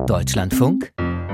Deutschlandfunk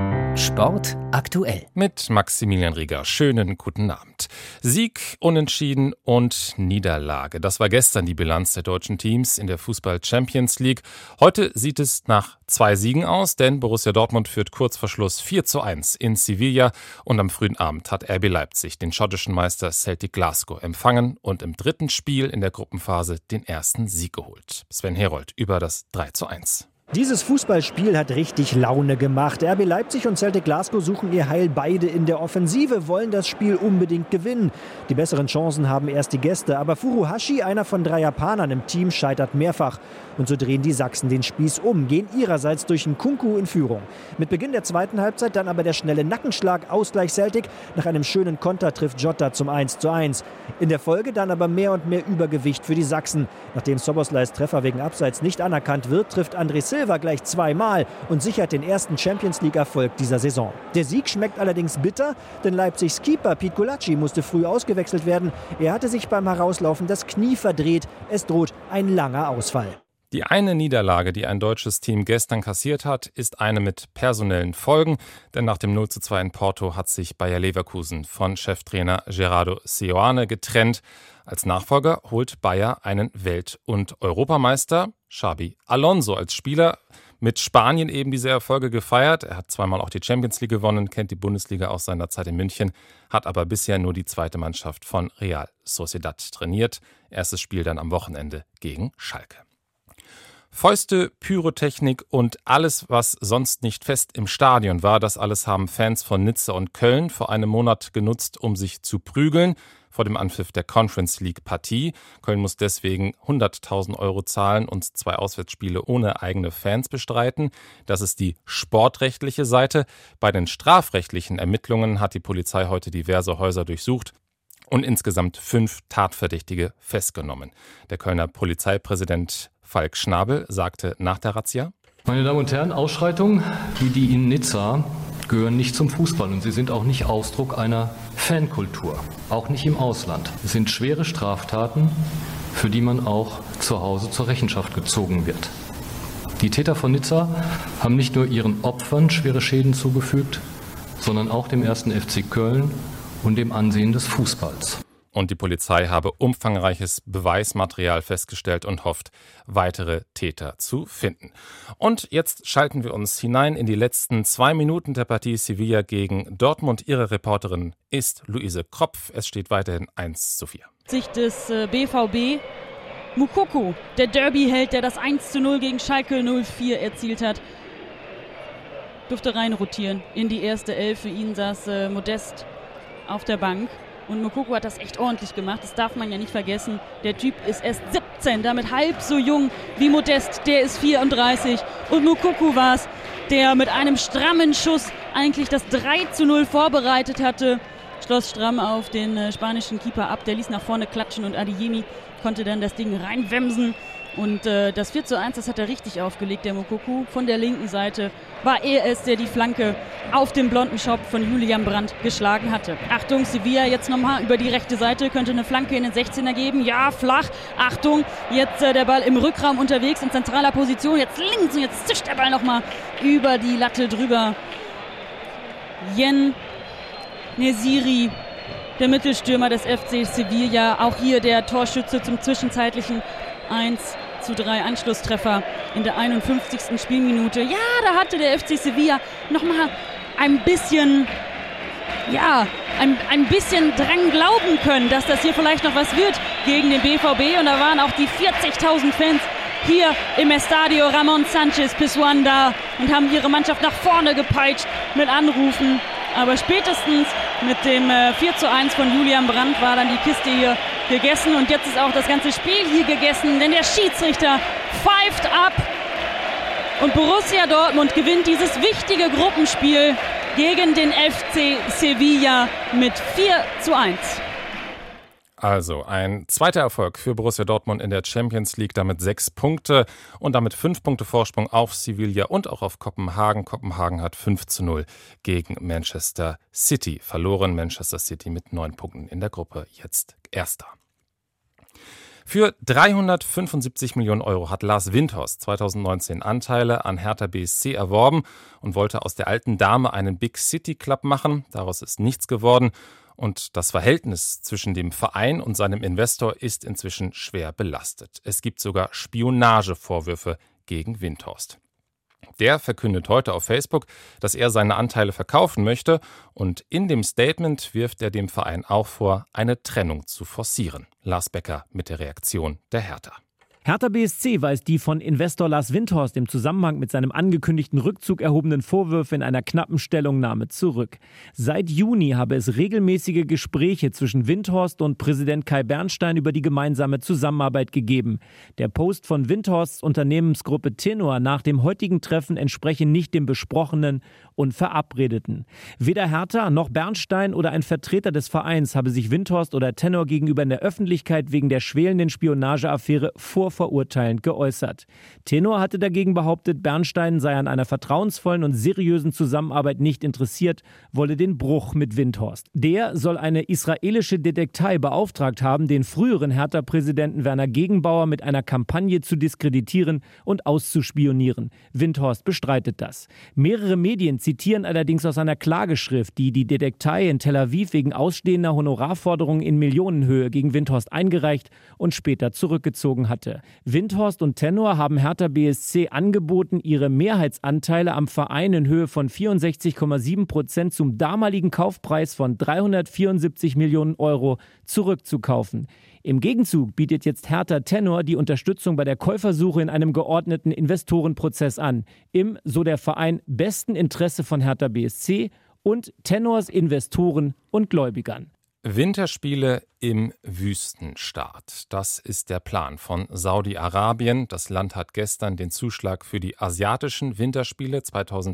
Sport aktuell. Mit Maximilian Rieger. Schönen guten Abend. Sieg, Unentschieden und Niederlage. Das war gestern die Bilanz der deutschen Teams in der Fußball-Champions League. Heute sieht es nach 2 Siegen aus, denn Borussia Dortmund führt kurz vor Schluss 4:1 in Sevilla und am frühen Abend hat RB Leipzig den schottischen Meister Celtic Glasgow empfangen und im dritten Spiel in der Gruppenphase den ersten Sieg geholt. Sven Herold über das 3:1. Dieses Fußballspiel hat richtig Laune gemacht. RB Leipzig und Celtic Glasgow suchen ihr Heil beide in der Offensive, wollen das Spiel unbedingt gewinnen. Die besseren Chancen haben erst die Gäste, aber Furuhashi, einer von 3 Japanern im Team, scheitert mehrfach. Und so drehen die Sachsen den Spieß um, gehen ihrerseits durch Nkunku in Führung. Mit Beginn der zweiten Halbzeit dann aber der schnelle Nackenschlag, Ausgleich Celtic. Nach einem schönen Konter trifft Jota zum 1:1. In der Folge dann aber mehr und mehr Übergewicht für die Sachsen. Nachdem Szoboszlais Treffer wegen Abseits nicht anerkannt wird, trifft André Silva gleich 2-mal und sichert den ersten Champions-League-Erfolg dieser Saison. Der Sieg schmeckt allerdings bitter, denn Leipzigs Keeper Pete Gulacsi musste früh ausgewechselt werden. Er hatte sich beim Herauslaufen das Knie verdreht. Es droht ein langer Ausfall. Die eine Niederlage, die ein deutsches Team gestern kassiert hat, ist eine mit personellen Folgen. Denn nach dem 0:2 in Porto hat sich Bayer Leverkusen von Cheftrainer Gerardo Seoane getrennt. Als Nachfolger holt Bayer einen Welt- und Europameister, Xabi Alonso, als Spieler mit Spanien eben diese Erfolge gefeiert. Er hat 2-mal auch die Champions League gewonnen, kennt die Bundesliga aus seiner Zeit in München, hat aber bisher nur die zweite Mannschaft von Real Sociedad trainiert. Erstes Spiel dann am Wochenende gegen Schalke. Fäuste, Pyrotechnik und alles, was sonst nicht fest im Stadion war, das alles haben Fans von Nizza und Köln vor einem Monat genutzt, um sich zu prügeln vor dem Anpfiff der Conference League Partie. Köln muss deswegen 100.000 € zahlen und 2 Auswärtsspiele ohne eigene Fans bestreiten. Das ist die sportrechtliche Seite. Bei den strafrechtlichen Ermittlungen hat die Polizei heute diverse Häuser durchsucht und insgesamt 5 Tatverdächtige festgenommen. Der Kölner Polizeipräsident Falk Schnabel sagte nach der Razzia: Meine Damen und Herren, Ausschreitungen wie die in Nizza gehören nicht zum Fußball und sie sind auch nicht Ausdruck einer Fankultur, auch nicht im Ausland. Es sind schwere Straftaten, für die man auch zu Hause zur Rechenschaft gezogen wird. Die Täter von Nizza haben nicht nur ihren Opfern schwere Schäden zugefügt, sondern auch dem 1. FC Köln und dem Ansehen des Fußballs. Und die Polizei habe umfangreiches Beweismaterial festgestellt und hofft, weitere Täter zu finden. Und jetzt schalten wir uns hinein in die letzten 2 Minuten der Partie Sevilla gegen Dortmund. Ihre Reporterin ist Luise Kropf. Es steht weiterhin 1:4. Sicht des BVB. Moukoko, der Derby-Held, der das 1:0 gegen Schalke 04 erzielt hat, durfte reinrotieren in die erste Elf. Für ihn saß Modest auf der Bank. Und Moukoko hat das echt ordentlich gemacht, das darf man ja nicht vergessen. Der Typ ist erst 17, damit halb so jung wie Modest, der ist 34. Und Moukoko war es, der mit einem strammen Schuss eigentlich das 3:0 vorbereitet hatte. Schloss stramm auf den spanischen Keeper ab, der ließ nach vorne klatschen und Adeyemi konnte dann das Ding reinwemsen. Und das 4:1, das hat er richtig aufgelegt, der Moukoko. Von der linken Seite war er es, der die Flanke auf den blonden Schopf von Julian Brandt geschlagen hatte. Achtung, Sevilla jetzt nochmal über die rechte Seite, könnte eine Flanke in den 16er geben. Ja, flach. Achtung, jetzt der Ball im Rückraum unterwegs, in zentraler Position. Jetzt links und jetzt zischt der Ball nochmal über die Latte drüber. Yen Nesiri, der Mittelstürmer des FC Sevilla. Auch hier der Torschütze zum zwischenzeitlichen 1:3 Anschlusstreffer in der 51. Spielminute. Ja, da hatte der FC Sevilla nochmal ein bisschen dran glauben können, dass das hier vielleicht noch was wird gegen den BVB. Und da waren auch die 40.000 Fans hier im Estadio Ramon Sánchez Pizjuán da und haben ihre Mannschaft nach vorne gepeitscht mit Anrufen. Aber spätestens mit dem 4:1 von Julian Brandt war dann die Kiste hier gegessen. Und jetzt ist auch das ganze Spiel hier gegessen, denn der Schiedsrichter pfeift ab. Und Borussia Dortmund gewinnt dieses wichtige Gruppenspiel gegen den FC Sevilla mit 4:1. Also ein zweiter Erfolg für Borussia Dortmund in der Champions League, damit 6 Punkte und damit 5 Punkte Vorsprung auf Sevilla und auch auf Kopenhagen. Kopenhagen hat 5:0 gegen Manchester City verloren. Manchester City mit 9 Punkten in der Gruppe, jetzt Erster. Für 375 Millionen Euro hat Lars Windhorst 2019 Anteile an Hertha BSC erworben und wollte aus der alten Dame einen Big City Club machen. Daraus ist nichts geworden. Und das Verhältnis zwischen dem Verein und seinem Investor ist inzwischen schwer belastet. Es gibt sogar Spionagevorwürfe gegen Windhorst. Der verkündet heute auf Facebook, dass er seine Anteile verkaufen möchte, und in dem Statement wirft er dem Verein auch vor, eine Trennung zu forcieren. Lars Becker mit der Reaktion der Hertha. Hertha BSC weist die von Investor Lars Windhorst im Zusammenhang mit seinem angekündigten Rückzug erhobenen Vorwürfe in einer knappen Stellungnahme zurück. Seit Juni habe es regelmäßige Gespräche zwischen Windhorst und Präsident Kai Bernstein über die gemeinsame Zusammenarbeit gegeben. Der Post von Windhorsts Unternehmensgruppe Tenor nach dem heutigen Treffen entspreche nicht dem Besprochenen und Verabredeten. Weder Hertha noch Bernstein oder ein Vertreter des Vereins habe sich Windhorst oder Tenor gegenüber in der Öffentlichkeit wegen der schwelenden Spionageaffäre vorverurteilend geäußert. Tenor hatte dagegen behauptet, Bernstein sei an einer vertrauensvollen und seriösen Zusammenarbeit nicht interessiert, wolle den Bruch mit Windhorst. Der soll eine israelische Detektei beauftragt haben, den früheren Hertha-Präsidenten Werner Gegenbauer mit einer Kampagne zu diskreditieren und auszuspionieren. Windhorst bestreitet das. Mehrere Medien zitieren allerdings aus einer Klageschrift, die die Detektei in Tel Aviv wegen ausstehender Honorarforderungen in Millionenhöhe gegen Windhorst eingereicht und später zurückgezogen hatte. Windhorst und Tenor haben Hertha BSC angeboten, ihre Mehrheitsanteile am Verein in Höhe von 64,7% zum damaligen Kaufpreis von 374 Millionen Euro zurückzukaufen. Im Gegenzug bietet jetzt Hertha Tenor die Unterstützung bei der Käufersuche in einem geordneten Investorenprozess an. Im, so der Verein, besten Interesse von Hertha BSC und Tenors Investoren und Gläubigern. Winterspiele im Wüstenstaat. Das ist der Plan von Saudi-Arabien. Das Land hat gestern den Zuschlag für die asiatischen Winterspiele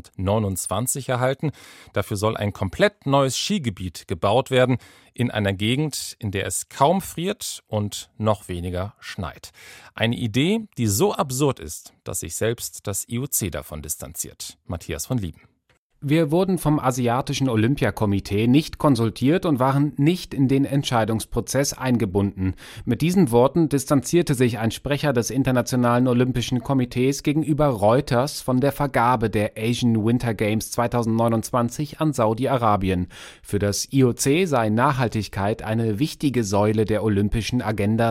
2029 erhalten. Dafür soll ein komplett neues Skigebiet gebaut werden in einer Gegend, in der es kaum friert und noch weniger schneit. Eine Idee, die so absurd ist, dass sich selbst das IOC davon distanziert. Matthias von Lieben. Wir wurden vom Asiatischen Olympiakomitee nicht konsultiert und waren nicht in den Entscheidungsprozess eingebunden. Mit diesen Worten distanzierte sich ein Sprecher des Internationalen Olympischen Komitees gegenüber Reuters von der Vergabe der Asian Winter Games 2029 an Saudi-Arabien. Für das IOC sei Nachhaltigkeit eine wichtige Säule der olympischen Agenda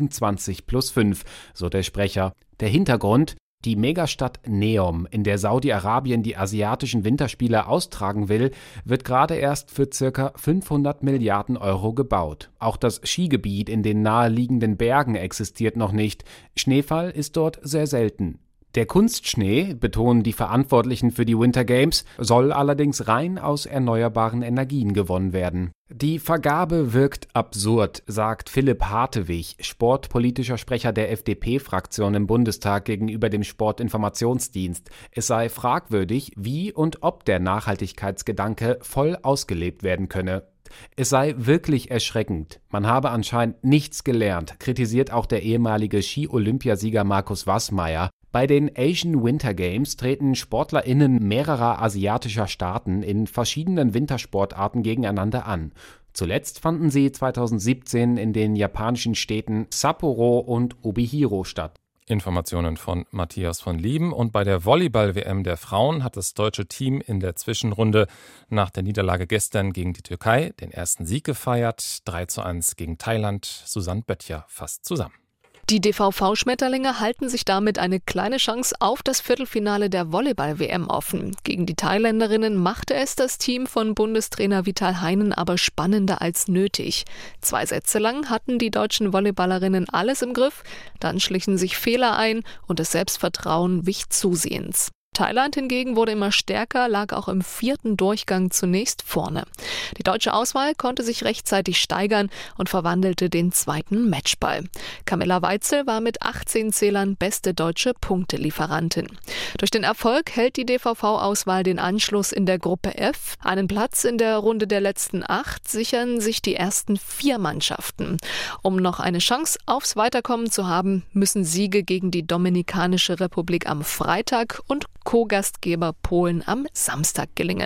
2020+5, so der Sprecher. Der Hintergrund: Die Megastadt Neom, in der Saudi-Arabien die asiatischen Winterspiele austragen will, wird gerade erst für ca. 500 Milliarden Euro gebaut. Auch das Skigebiet in den naheliegenden Bergen existiert noch nicht. Schneefall ist dort sehr selten. Der Kunstschnee, betonen die Verantwortlichen für die Winter Games, soll allerdings rein aus erneuerbaren Energien gewonnen werden. Die Vergabe wirkt absurd, sagt Philipp Hartewig, sportpolitischer Sprecher der FDP-Fraktion im Bundestag gegenüber dem Sportinformationsdienst. Es sei fragwürdig, wie und ob der Nachhaltigkeitsgedanke voll ausgelebt werden könne. Es sei wirklich erschreckend. Man habe anscheinend nichts gelernt, kritisiert auch der ehemalige Ski-Olympiasieger Markus Wassmeier. Bei den Asian Winter Games treten SportlerInnen mehrerer asiatischer Staaten in verschiedenen Wintersportarten gegeneinander an. Zuletzt fanden sie 2017 in den japanischen Städten Sapporo und Obihiro statt. Informationen von Matthias von Lieben. Und bei der Volleyball-WM der Frauen hat das deutsche Team in der Zwischenrunde nach der Niederlage gestern gegen die Türkei den ersten Sieg gefeiert. 3:1 gegen Thailand. Susanne Böttcher fasst zusammen. Die DVV-Schmetterlinge halten sich damit eine kleine Chance auf das Viertelfinale der Volleyball-WM offen. Gegen die Thailänderinnen machte es das Team von Bundestrainer Vital Heinen aber spannender als nötig. 2 Sätze lang hatten die deutschen Volleyballerinnen alles im Griff, dann schlichen sich Fehler ein und das Selbstvertrauen wich zusehends. Thailand hingegen wurde immer stärker, lag auch im 4. Durchgang zunächst vorne. Die deutsche Auswahl konnte sich rechtzeitig steigern und verwandelte den 2. Matchball. Camilla Weitzel war mit 18 Zählern beste deutsche Punktelieferantin. Durch den Erfolg hält die DVV-Auswahl den Anschluss in der Gruppe F. Einen Platz in der Runde der letzten 8 sichern sich die ersten 4 Mannschaften. Um noch eine Chance aufs Weiterkommen zu haben, müssen Siege gegen die Dominikanische Republik am Freitag und Co-Gastgeber Polen am Samstag gelingen.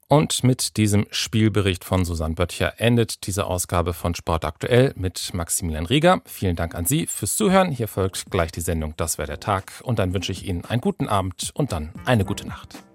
Und mit diesem Spielbericht von Susanne Böttcher endet diese Ausgabe von Sport aktuell mit Maximilian Rieger. Vielen Dank an Sie fürs Zuhören. Hier folgt gleich die Sendung Das wäre der Tag. Und dann wünsche ich Ihnen einen guten Abend und dann eine gute Nacht.